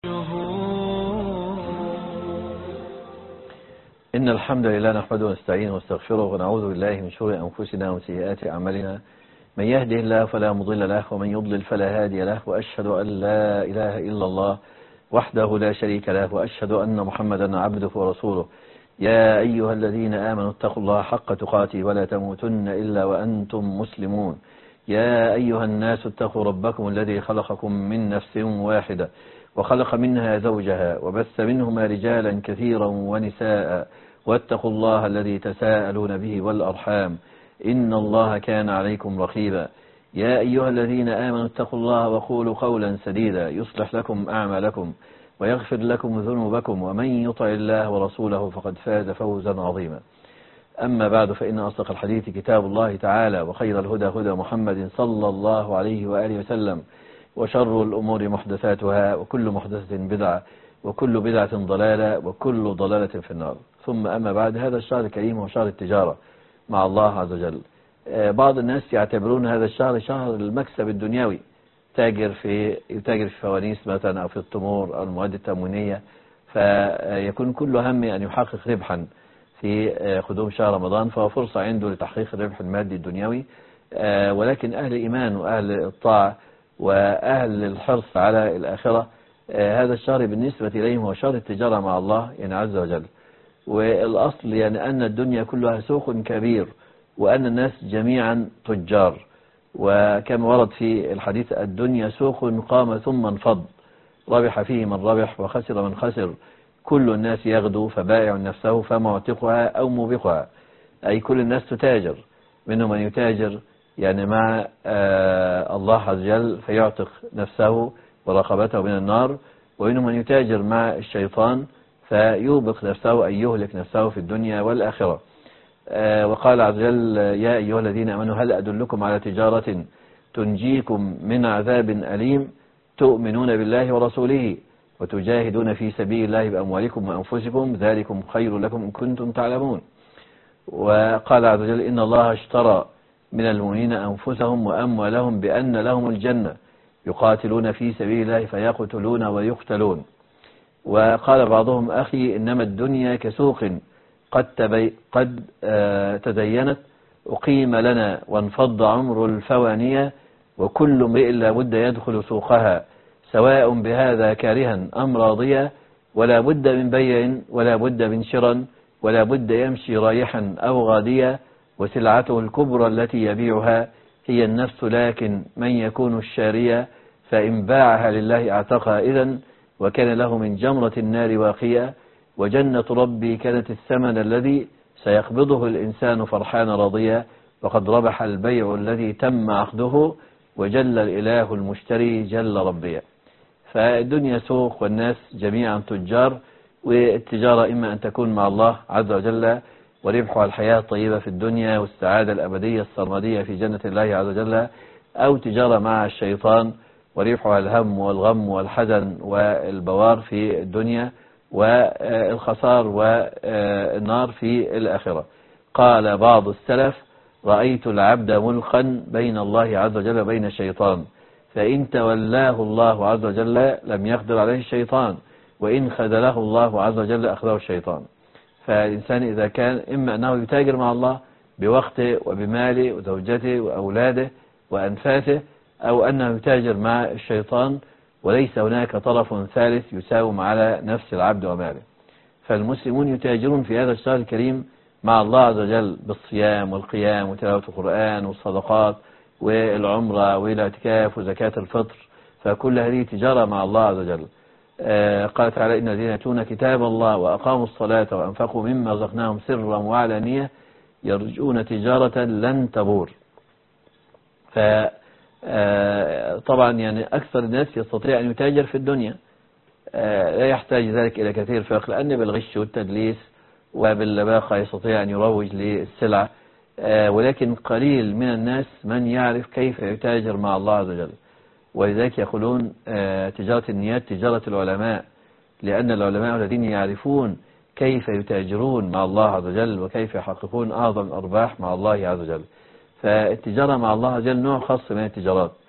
إن الحمد لله نحمده ونستعينه ونستغفره ونعوذ بالله من شرور أنفسنا وسيئات أعمالنا. من يهده الله فلا مضل له ومن يضلل فلا هادي له، وأشهد أن لا إله إلا الله وحده لا شريك له، وأشهد أن محمدا عبده ورسوله. يا أيها الذين آمنوا اتقوا الله حق تقاته ولا تموتن إلا وأنتم مسلمون. يا أيها الناس اتقوا ربكم الذي خلقكم من نفس واحدة وخلق منها زوجها وبث منهما رجالا كثيرا ونساء، واتقوا الله الذي تساءلون به والأرحام إن الله كان عليكم رقيبا. يا أيها الذين آمنوا اتقوا الله وقولوا قولا سديدا يصلح لكم أعمالكم ويغفر لكم ذنوبكم، ومن يطع الله ورسوله فقد فاز فوزا عظيما. أما بعد، فإن أصدق الحديث كتاب الله تعالى، وخير الهدى هدى محمد صلى الله عليه وآله وسلم، وشر الأمور محدثاتها، وكل محدثة بدعة، وكل بدعة ضلالة، وكل ضلالة في النار. ثم أما بعد، هذا الشهر الكريم هو شهر التجارة مع الله عز وجل. بعض الناس يعتبرون هذا الشهر شهر المكسب الدنيوي، يتاجر في فوانيس مثلا أو في التمور أو المواد التموينية، فيكون كل هم أن يحقق ربحا في قدوم شهر رمضان، فهو فرصة عنده لتحقيق الربح المادي الدنيوي. ولكن أهل الإيمان وأهل الطاعة وأهل الحرص على الآخرة، هذا الشهر بالنسبة إليهم هو شهر التجارة مع الله يعني عز وجل. والأصل يعني أن الدنيا كلها سوق كبير، وأن الناس جميعا تجار، وكما ورد في الحديث: الدنيا سوق قام ثم انفض، ربح فيه من ربح وخسر من خسر، كل الناس يغدو فبائع نفسه فمعتقها أو موبقها. أي كل الناس تتاجر، منهم من يتاجر يعني مع الله عز وجل فيعتق نفسه ورقبته من النار، ومنهم من يتاجر مع الشيطان فيوبق نفسه أي يهلك نفسه في الدنيا والآخرة. وقال عز وجل: يا أيها الذين آمنوا هل أدلكم على تجارة تنجيكم من عذاب أليم تؤمنون بالله ورسوله وتجاهدون في سبيل الله بأموالكم وأنفسكم ذلكم خير لكم إن كنتم تعلمون. وقال عز وجل: إن الله اشترى من المؤمنين أنفسهم وأموالهم بأن لهم الجنة يقاتلون في سبيل الله فيقتلون ويقتلون. وقال بعضهم: أخي إنما الدنيا كسوق قد تزينت أقيم لنا وانفض عمر الفوانية، وكل امرئ لابد يدخل سوقها سواء بهذا كارها أم راضيا، ولا بد من بيع ولا بد من شرا، ولا بد يمشي رايحا أو غاديا، وسلعته الكبرى التي يبيعها هي النفس، لكن من يكون الشارية فإن باعها لله اعتقها إذن، وكان له من جمرة النار واقية، وجنة ربي كانت الثمن الذي سيقبضه الإنسان فرحان راضيا، وقد ربح البيع الذي تم عقده، وجل الإله المشتري جل ربيا. فالدنيا سوق والناس جميعا تجار، والتجارة إما أن تكون مع الله عز وجل وربحها الحياة الطيبة في الدنيا والسعادة الأبدية السرمدية في جنة الله عز وجل، أو تجارة مع الشيطان وربحها الهم والغم والحزن والبوار في الدنيا والخسار والنار في الآخرة. قال بعض السلف: رأيت العبد ملقا بين الله عز وجل وبين الشيطان، فإن تولاه الله عز وجل لم يقدر عليه الشيطان، وإن خذله الله عز وجل أخذه الشيطان. فالإنسان إذا كان إما أنه يتاجر مع الله بوقته وبماله وزوجته وأولاده وأنفاسه، أو أنه يتاجر مع الشيطان وليس هناك طرف ثالث يساوم على نفس العبد وماله. فالمسلمون يتاجرون في هذا الشهر الكريم مع الله عز وجل بالصيام والقيام وتلاوة القرآن والصدقات والعمرة والاعتكاف وزكاة الفطر، فكل هذه تجارة مع الله عز وجل. قال تعالى: إن الذين يتلون كتاب الله وأقاموا الصلاة وأنفقوا مما رزقناهم سرا وعلانية يرجون تجارة لن تبور. طبعا يعني أكثر الناس يستطيع أن يتاجر في الدنيا، لا يحتاج ذلك إلى كثير فرق، لأن بالغش والتدليس وباللباقة يستطيع أن يروج للسلع، ولكن قليل من الناس من يعرف كيف يتاجر مع الله عز وجل. ولذلك يقولون تجارة النيات تجارة العلماء، لأن العلماء الذين يعرفون كيف يتاجرون مع الله عز وجل وكيف يحققون أعظم الأرباح مع الله عز وجل. فالتجارة مع الله عز وجل نوع خاص من التجارات.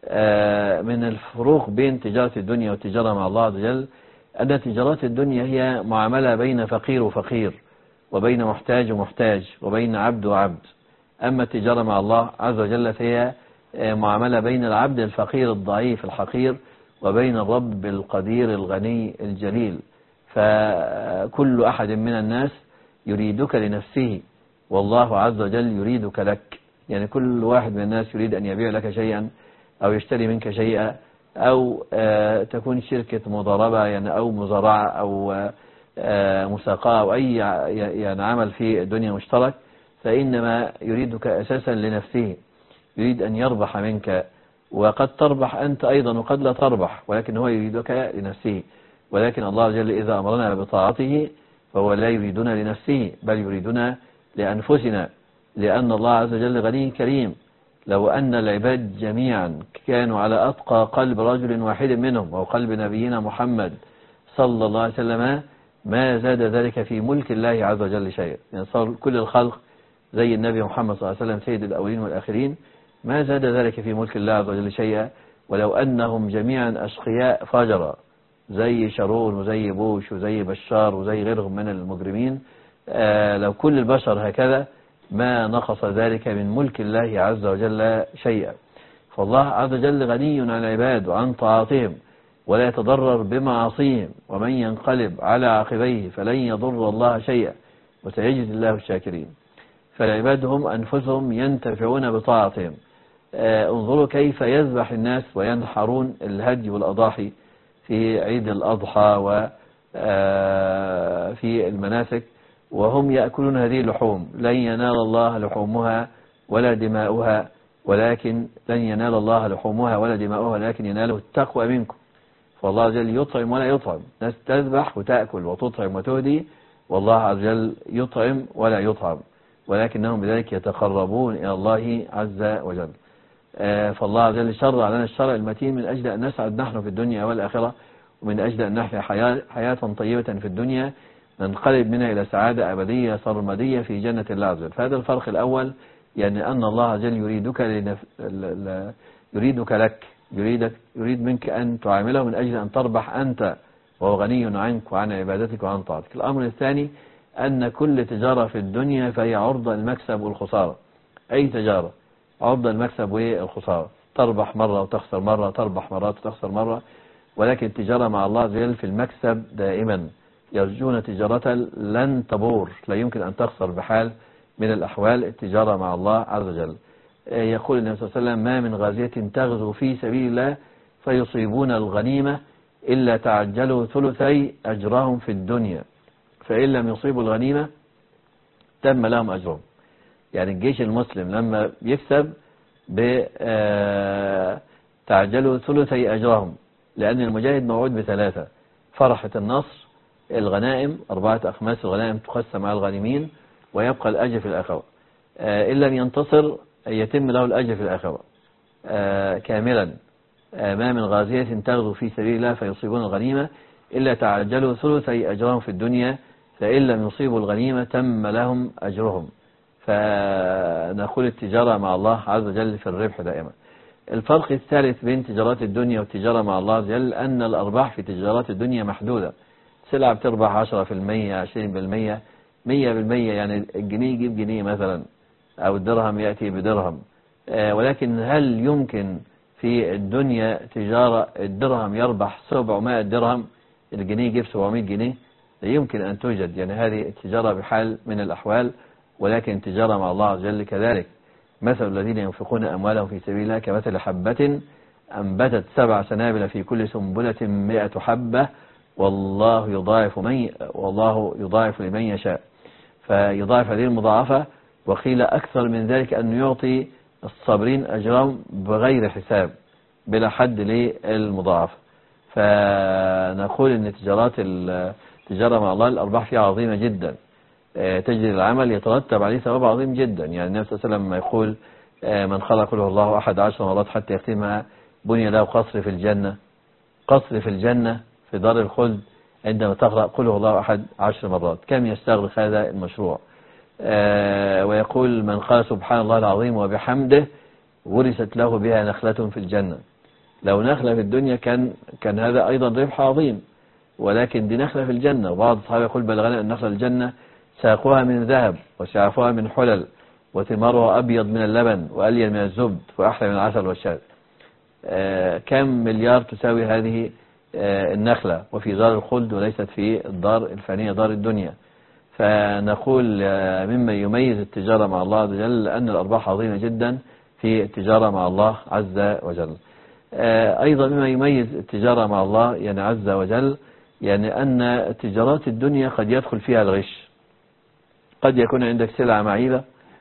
من الفروق بين تجارة الدنيا والتجارة مع الله عز وجل أن تجارات الدنيا هي معاملة بين فقير وفقير، وبين محتاج ومحتاج، وبين عبد وعبد. أما التجارة مع الله عز وجل فهي معاملة بين العبد الفقير الضعيف الحقير وبين الرب القدير الغني الجليل. فكل أحد من الناس يريدك لنفسه، والله عز وجل يريدك لك. يعني كل واحد من الناس يريد أن يبيع لك شيئا أو يشتري منك شيئا، أو تكون شركة مضاربة يعني أو مزارعة أو مساقاة أو أي يعني عمل في الدنيا مشترك، فإنما يريدك أساسا لنفسه، يريد أن يربح منك، وقد تربح أنت أيضا وقد لا تربح، ولكن هو يريدك لنفسه. ولكن الله جل إذا أمرنا بطاعته فهو لا يريدنا لنفسه بل يريدنا لأنفسنا، لأن الله عز وجل غني كريم. لو أن العباد جميعا كانوا على أتقى قلب رجل واحد منهم وهو قلب نبينا محمد صلى الله عليه وسلم ما زاد ذلك في ملك الله عز وجل شيئا. يعني صار كل الخلق زي النبي محمد صلى الله عليه وسلم سيد الأولين والآخرين، ما زاد ذلك في ملك الله عز وجل شيئا. ولو أنهم جميعا أشقياء فجرا زي شارون وزي بوش وزي بشار وزي غيرهم من المجرمين، لو كل البشر هكذا ما نقص ذلك من ملك الله عز وجل شيئا. فالله عز وجل غني عن العباد وعن طاعتهم ولا يتضرر بمعاصيهم، ومن ينقلب على عقبيه فلن يضر الله شيئا وسيجزي الله الشاكرين. فالعباد هم أنفسهم ينتفعون بطاعتهم. انظروا كيف يذبح الناس وينحرون الهدي والأضاحي في عيد الأضحى وفي المناسك وهم يأكلون هذه اللحوم. لن ينال الله لحومها ولا دماؤها، ولكن لن ينال الله لحومها ولا دماؤها ولكن يناله التقوى منكم. فالله عز وجل يطعم ولا يطعم، ناس تذبح وتأكل وتطعم وتهدي، والله عز وجل يطعم ولا يطعم، ولكنهم بذلك يتقربون إلى الله عز وجل. فالله عز وجل شرع لنا الشرع المتين من أجل أن نسعد نحن في الدنيا والآخرة، ومن أجل أن نحيا حياة طيبة في الدنيا ننقلب منها إلى سعادة أبدية سرمدية في جنة الله عز وجل. فهذا الفرق الأول، يعني أن الله عز وجل يريدك لك، يريد منك أن تعامله من أجل أن تربح أنت، وهو غني عنك وعن عبادتك وعن طاعتك. الأمر الثاني أن كل تجارة في الدنيا فهي عرضة المكسب والخسارة. أي تجارة عرضة المكسب والخسارة، تربح مرة وتخسر مرة، تربح مرات وتخسر مرة، ولكن التجارة مع الله عز وجل في المكسب دائما. يرجون تجارة لن تبور، لا يمكن أن تخسر بحال من الأحوال التجارة مع الله عز وجل. يقول النبي صلى الله عليه وسلم: ما من غازية تغزو في سبيل الله فيصيبون الغنيمة إلا تعجلوا ثلثي أجرهم في الدنيا، فإن لم يصيبوا الغنيمة تم لهم أجرهم. يعني الجيش المسلم لما يكسب تعجلوا ثلثي أجرهم، لأن المجاهد موعود بثلاثة: فرحة النصر، الغنائم 4 أخماس الغنائم تقسم على الغانمين، ويبقى الأجر في الآخرة. إن لم ينتصر يتم له الأجر في الآخرة كاملا. ما من غازية تغزو في سبيل الله فيصيبون الغنيمة إلا تعجلوا ثلثي أجرهم في الدنيا، فإن لم يصيبوا الغنيمة تم لهم أجرهم. فنقول التجارة مع الله عز وجل في الربح دائما. الفرق الثالث بين تجارات الدنيا والتجارة مع الله عز وجل أن الأرباح في تجارات الدنيا محدودة. سلعة بتربح 10%، 20%، 100%، يعني الجنيه يجيب جنيه مثلا، أو الدرهم يأتي بدرهم. ولكن هل يمكن في الدنيا تجارة الدرهم يربح 700 درهم، الجنيه يجيب 700 جنيه؟ لا يمكن أن توجد. يعني هذه التجارة بحال من الأحوال، ولكن التجارة مع الله عز وجل كذلك. مثل الذين ينفقون أموالهم في سبيل الله كمثل حبة أنبتت 7 سنابل في كل سنبلة 100 حبة والله يضاعف لمن يشاء. فيضاعف هذه المضاعفة، وقيل أكثر من ذلك أن يعطي الصابرين أجرهم بغير حساب بلا حد للمضاعفة. فنقول أن التجارة مع الله الأرباح فيها عظيمة جدا، تجري العمل يترتب عليه ثواب عظيم جدا. يعني النبي صلى الله عليه وسلم يقول: من قال قل هو الله أحد 10 مرات حتى يختمها بني له قصر في الجنة. قصر في الجنة في دار الخلد عندما تقرأ قل هو الله أحد 10 مرات. كم يستغرق هذا المشروع؟ ويقول: من قال سبحان الله العظيم وبحمده ورثت له بها نخلة في الجنة. لو نخلة في الدنيا كان هذا أيضا ربح عظيم، ولكن دي نخلة في الجنة. وبعض الصحابة يقول بلغنا أن نخلة الجنة ساقها من ذهب وسعفها من حلل وثمارها أبيض من اللبن وألين من الزبد وأحلى من العسل والشهد. كم مليار تساوي هذه النخلة، وفي دار الخلد وليست في الدار الفانية دار الدنيا. فنقول مما يميز التجارة مع الله عز وجل أن الأرباح عظيمة جدا في التجارة مع الله عز وجل. أيضا مما يميز التجارة مع الله يعني عز وجل يعني أن تجارات الدنيا قد يدخل فيها الغش. قد يكون عندك سلعة معيبة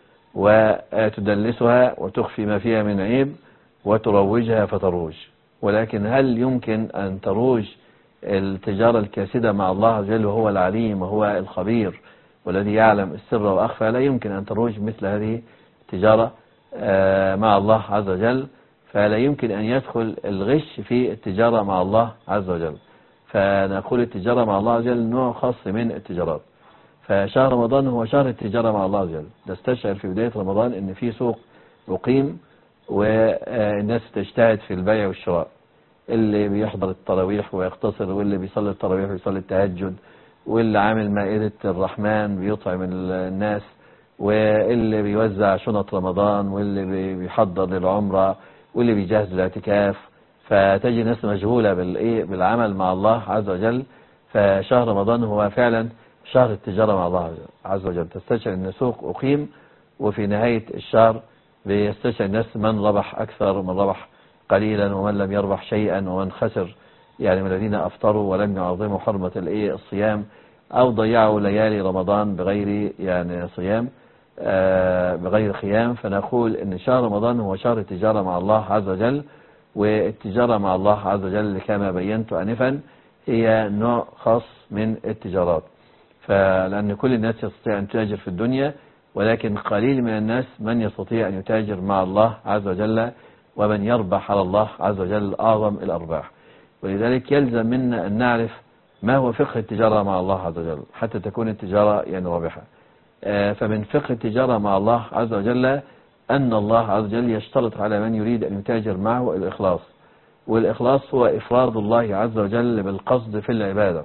وتدلسها وتخفي ما فيها من عيب وتروجها فتروج، ولكن هل يمكن أن تروج التجارة الكاسدة مع الله عز وجل وهو العليم وهو الخبير والذي يعلم السر وأخفى؟ لا يمكن أن تروج مثل هذه التجارة مع الله عز وجل. فلا يمكن أن يدخل الغش في التجارة مع الله عز وجل. فنقول التجارة مع الله عز وجل نوع خاص من التجارات. فشهر رمضان هو شهر التجارة مع الله عز وجل. نستشعر في بداية رمضان أن في سوق مقيم والناس تجتهد في البيع والشراء، اللي بيحضر التراويح ويقتصر، واللي بيصلي التراويح ويصلي التهجد، واللي عامل مائدة الرحمن بيطعم الناس، واللي بيوزع شنط رمضان، واللي بيحضر للعمرة، واللي بيجهز الاعتكاف. فتجي ناس مشغولة بالعمل مع الله عز وجل. فشهر رمضان هو فعلا شهر التجارة مع الله عز وجل. تستشعر أن سوق أقيم، وفي نهاية الشهر بيستشعر الناس من ربح أكثر ومن ربح قليلا ومن لم يربح شيئا ومن خسر، يعني من الذين أفطروا ولم يعظموا حرمة الصيام أو ضيعوا ليالي رمضان بغير يعني صيام بغير قيام. فنقول أن شهر رمضان هو شهر التجارة مع الله عز وجل. والتجارة مع الله عز وجل كما بينت آنفا هي نوع خاص من التجارات. فلأن كل الناس يستطيع أن تتاجر في الدنيا، ولكن قليل من الناس من يستطيع أن يتاجر مع الله عز وجل ومن يربح على الله عز وجل أعظم الأرباح. ولذلك يلزم منا أن نعرف ما هو فقه التجارة مع الله عز وجل حتى تكون التجارة يعني رابحة. فمن فقه التجارة مع الله عز وجل أن الله عز وجل يشترط على من يريد أن يتاجر معه الإخلاص. والإخلاص هو إفراد الله عز وجل بالقصد في العبادة،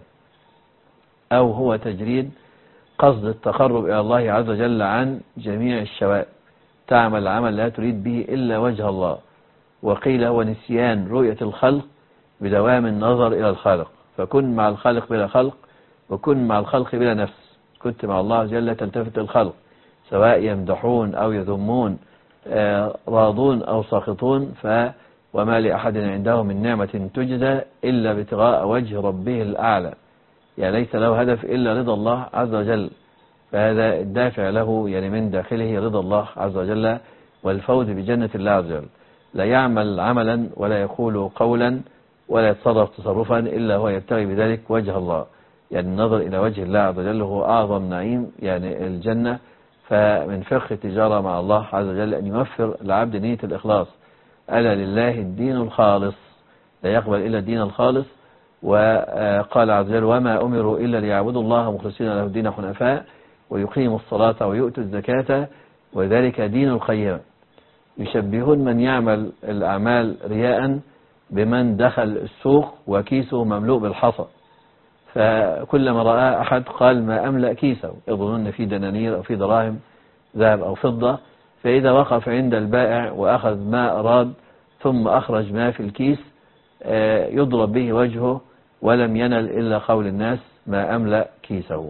أو هو تجريد قصد التقرب إلى الله عز وجل عن جميع الشوائب. تعمل عمل لا تريد به إلا وجه الله. وقيل هو نسيان رؤية الخلق بدوام النظر إلى الخالق. فكن مع الخالق بلا خلق، وكن مع الخلق بلا نفس. كنت مع الله عز وجل تلتفت الخلق، سواء يمدحون أو يذمون، راضون أو ساخطون. وما لأحد عنده من نعمة تجزى إلا ابتغاء وجه ربه الأعلى. يعني ليس له هدف إلا رضا الله عز وجل. فهذا الدافع له يعني من داخله رضا الله عز وجل والفوز بجنة الله عز وجل. لا يعمل عملا ولا يقول قولا ولا يتصرف تصرفا إلا هو يبتغي بذلك وجه الله. يعني النظر إلى وجه الله عز وجل هو أعظم نعيم يعني الجنة. فمن فقه التجارة مع الله عز وجل أن يوفر العبد نية الإخلاص. ألا لله الدين الخالص، لا يقبل إلا الدين الخالص. وقال عز وجل وما أمروا إلا ليعبدوا الله مخلصين له الدين حنفاء ويقيموا الصلاة ويؤتوا الزكاة وذلك دين القيمة. يشبهون من يعمل الأعمال رياء بمن دخل السوق وكيسه مملوء بالحصى، فكلما رأى أحد قال ما أملأ كيسه، يظنون في دنانير أو في دراهم ذهب أو فضة. فإذا وقف عند البائع وأخذ ما أراد ثم أخرج ما في الكيس يضرب به وجهه ولم ينل إلا قول الناس ما أملأ كيسه.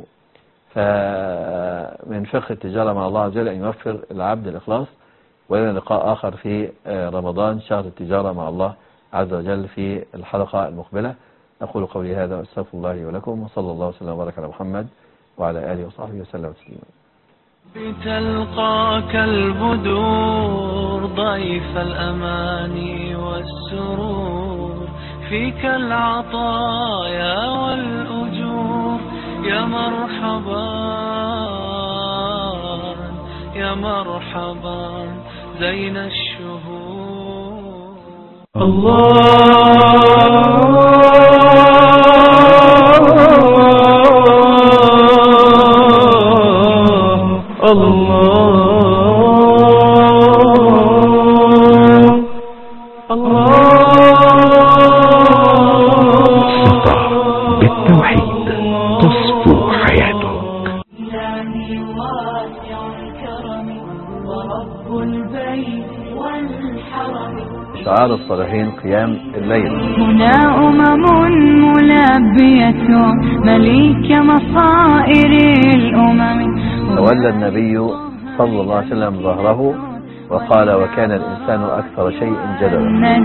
فمن فقه التجارة مع الله عز وجل أن يوفر العبد الإخلاص. ولنا لقاء آخر في رمضان شهر التجارة مع الله عز وجل في الحلقة المقبلة. أقول قولي هذا واستغفر الله لي ولكم، وصلى الله وسلم وبارك على محمد وعلى آله وصحبه وسلم تسليما. بتلقاك البدور ضيف الأماني والسرور، فيك العطايا والأجور. يا مرحبا يا مرحبا زين الشهور. الله شعار الصالحين قيام الليل. هنا ملبية مليك مصائر الأمم. تولى النبي صلى الله عليه وسلم ظهره وقال وكان الإنسان أكثر شيء جدلا.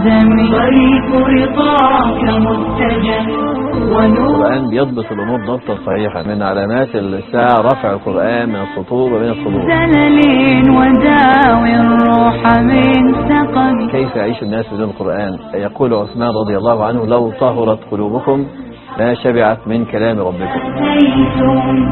القرآن بيضبط الأمور ضبطا صحيحا. من علامات الساعة رفع القرآن من السطور ومن الصدور. كيف يعيش الناس بدون القرآن؟ يقول عثمان رضي الله عنه لو طهرت قلوبكم ما شبعت من كلام ربكم.